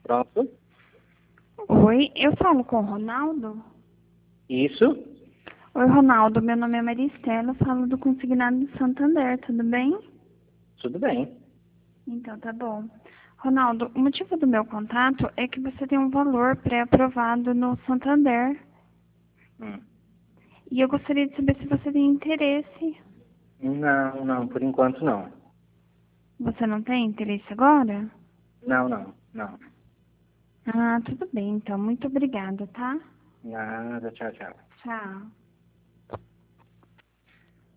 Pronto. Oi, eu falo com o Ronaldo? Isso. Oi, Ronaldo, meu nome é Maria Estela, eu falo do Consignado do Santander, tudo bem? Tudo bem. Então, tá bom. Ronaldo, o motivo do meu contato é que você tem um valor pré-aprovado no Santander. Hum. E eu gostaria de saber se você tem interesse. Não, por enquanto não. Você não tem interesse agora? Não. Ah, tudo bem, então. Muito obrigada, tá? Nada, tchau, tchau. Tchau.